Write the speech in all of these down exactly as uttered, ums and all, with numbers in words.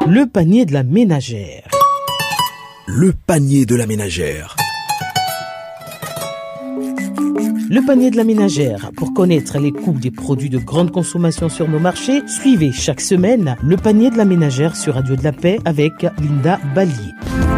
Le panier de la ménagère. Le panier de la ménagère. Le panier de la ménagère. Pour connaître les coûts des produits de grande consommation sur nos marchés, suivez chaque semaine le panier de la ménagère sur Radio de la Paix avec Linda Ballier.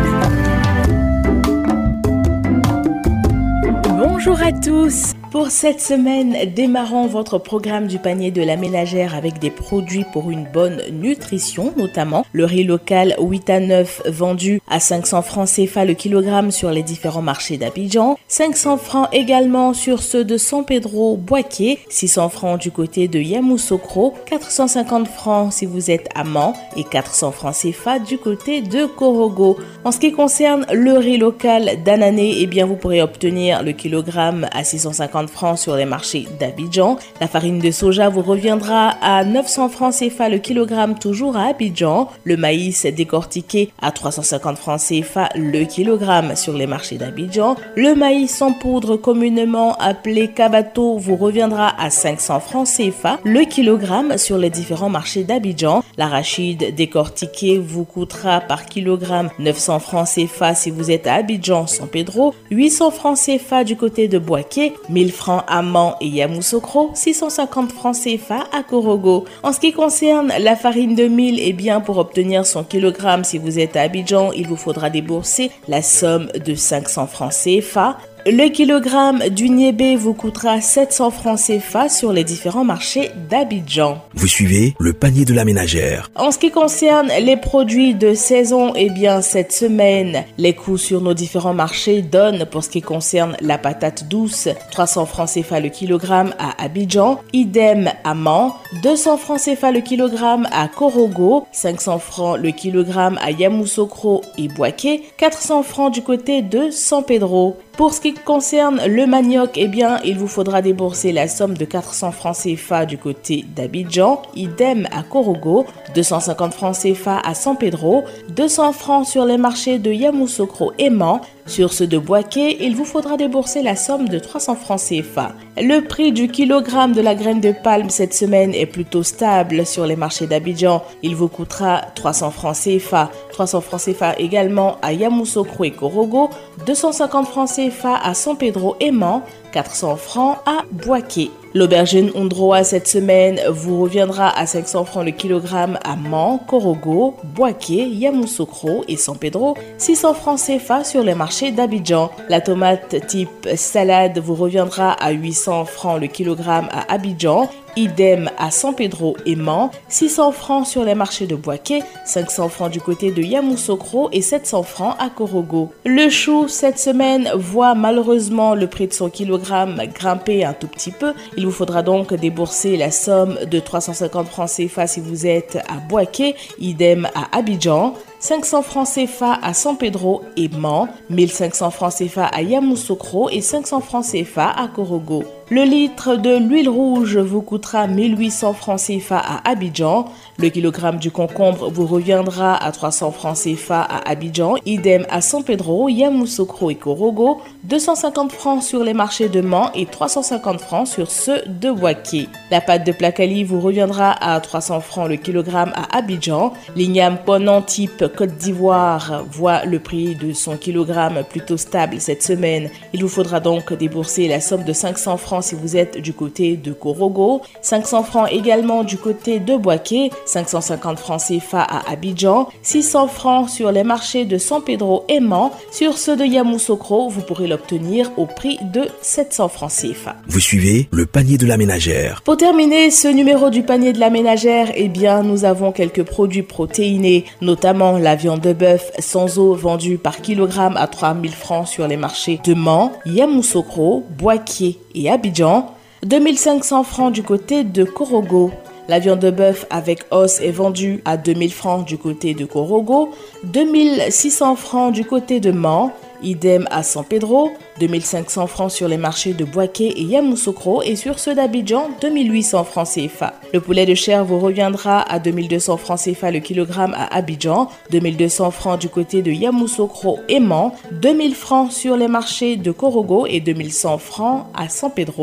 Bonjour à tous. Pour cette semaine, démarrons votre programme du panier de la ménagère avec des produits pour une bonne nutrition, notamment le riz local huit à neuf vendu à cinq cents francs C F A le kilogramme sur les différents marchés d'Abidjan, cinq cents francs également sur ceux de San Pedro Boaké, six cents francs du côté de Yamoussoukro, quatre cent cinquante francs si vous êtes à Mans et quatre cents francs C F A du côté de Korogo. En ce qui concerne le riz local d'Anané, eh bien vous pourrez obtenir le kilogramme à six cent cinquante francs sur les marchés d'Abidjan. La farine de soja vous reviendra à neuf cents francs C F A le kilogramme toujours à Abidjan. Le maïs décortiqué à trois cent cinquante francs C F A le kilogramme sur les marchés d'Abidjan. Le maïs en poudre communément appelé kabato vous reviendra à cinq cents francs C F A le kilogramme sur les différents marchés d'Abidjan. L'arachide décortiqué vous coûtera par kilogramme neuf cents francs C F A si vous êtes à Abidjan, San Pedro, huit cents francs C F A du côté de Boaké, mille francs à Mans et Yamoussoukro, six cent cinquante francs C F A à Korogo. En ce qui concerne la farine de mil, eh bien pour obtenir son kilogramme si vous êtes à Abidjan, il vous faudra débourser la somme de cinq cents francs C F A. Le kilogramme du niébé vous coûtera sept cents francs C F A sur les différents marchés d'Abidjan. Vous suivez le panier de la ménagère. En ce qui concerne les produits de saison, eh bien cette semaine, les coûts sur nos différents marchés donnent pour ce qui concerne la patate douce, trois cents francs C F A le kilogramme à Abidjan, idem à Mans, deux cents francs C F A le kilogramme à Korogo, cinq cents francs le kilogramme à Yamoussoukro et Boaké, quatre cents francs du côté de San Pedro. Pour ce qui concerne le manioc, eh bien, il vous faudra débourser la somme de quatre cents francs C F A du côté d'Abidjan, idem à Korogo, deux cent cinquante francs C F A à San Pedro, deux cents francs sur les marchés de Yamoussoukro et Mans. Sur ceux de Boaké, il vous faudra débourser la somme de trois cents francs C F A. Le prix du kilogramme de la graine de palme cette semaine est plutôt stable sur les marchés d'Abidjan. Il vous coûtera trois cents francs C F A. trois cents francs C F A également à Yamoussoukro et Korogo, deux cent cinquante francs C F A à San Pedro et Mans, quatre cents francs à Boaké. L'aubergine Ondroa cette semaine vous reviendra à cinq cents francs le kilogramme à Mans, Korogo, Boaké, Yamoussoukro et San Pedro, six cents francs C F A sur les marchés d'Abidjan. La tomate type salade vous reviendra à huit cents francs le kilogramme à Abidjan, idem à San Pedro et Mans, six cents francs sur les marchés de Boaké, cinq cents francs du côté de Yamoussoukro et sept cents francs à Korogo. Le chou cette semaine voit malheureusement le prix de son kilogramme grimper un tout petit peu. Il vous faudra donc débourser la somme de trois cent cinquante francs C F A si vous êtes à Boaké, idem à Abidjan, cinq cents francs C F A à San Pedro et Mans, mille cinq cents francs C F A à Yamoussoukro et cinq cents francs C F A à Korogo. Le litre de l'huile rouge vous coûtera mille huit cents francs C F A à Abidjan. Le kilogramme du concombre vous reviendra à trois cents francs C F A à Abidjan, idem à San Pedro, Yamoussoukro et Korogo, deux cent cinquante francs sur les marchés de Mans et trois cent cinquante francs sur ceux de Boaké. La pâte de Placali vous reviendra à trois cents francs le kilogramme à Abidjan. L'igname ponant type Côte d'Ivoire voit le prix de son kilogramme plutôt stable cette semaine. Il vous faudra donc débourser la somme de cinq cents francs si vous êtes du côté de Korogo, cinq cents francs également du côté de Boaké, cinq cent cinquante francs C F A à Abidjan, six cents francs sur les marchés de San Pedro et Mans. Sur ceux de Yamoussoukro, vous pourrez l'obtenir au prix de sept cents francs C F A. Vous suivez le panier de la ménagère. Pour terminer ce numéro du panier de la ménagère, eh bien, nous avons quelques produits protéinés, notamment la viande de bœuf sans eau vendue par kilogramme à trois mille francs sur les marchés de Mans, Yamoussoukro, Boaké et Abidjan, deux mille cinq cents francs du côté de Korogo. La viande de bœuf avec os est vendue à deux mille francs du côté de Korogo, deux mille six cents francs du côté de Mans, idem à San Pedro, deux mille cinq cents francs sur les marchés de Boaké et Yamoussoukro et sur ceux d'Abidjan, deux mille huit cents francs C F A. Le poulet de chair vous reviendra à deux mille deux cents francs C F A le kilogramme à Abidjan, deux mille deux cents francs du côté de Yamoussoukro et Mans, deux mille francs sur les marchés de Korogo et deux mille cent francs à San Pedro.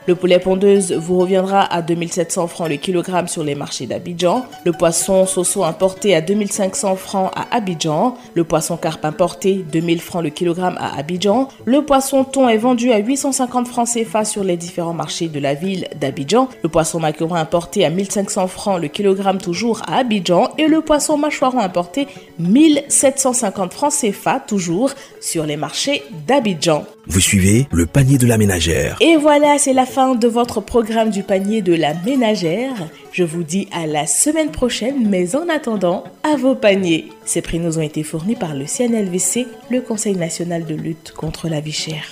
Le poulet pondeuse vous reviendra à deux mille sept cents francs le kilogramme sur les marchés d'Abidjan. Le poisson soso importé à deux mille cinq cents francs à Abidjan. Le poisson carpe importé, deux mille francs le kilogramme à Abidjan. Le poisson thon est vendu à huit cent cinquante francs C F A sur les différents marchés de la ville d'Abidjan. Le poisson maquereau importé à mille cinq cents francs le kilogramme toujours à Abidjan. Et le poisson mâchoiron importé, mille sept cent cinquante francs C F A toujours sur les marchés d'Abidjan. Vous suivez le panier de la ménagère. Et voilà, c'est la fin de votre programme du panier de la ménagère. Je vous dis à la semaine prochaine, mais en attendant, à vos paniers. Ces prix nous ont été fournis par le C N L V C, le Conseil national de lutte contre la vie chère.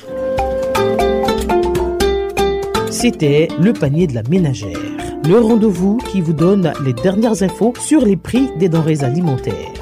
C'était le panier de la ménagère, le rendez-vous qui vous donne les dernières infos sur les prix des denrées alimentaires.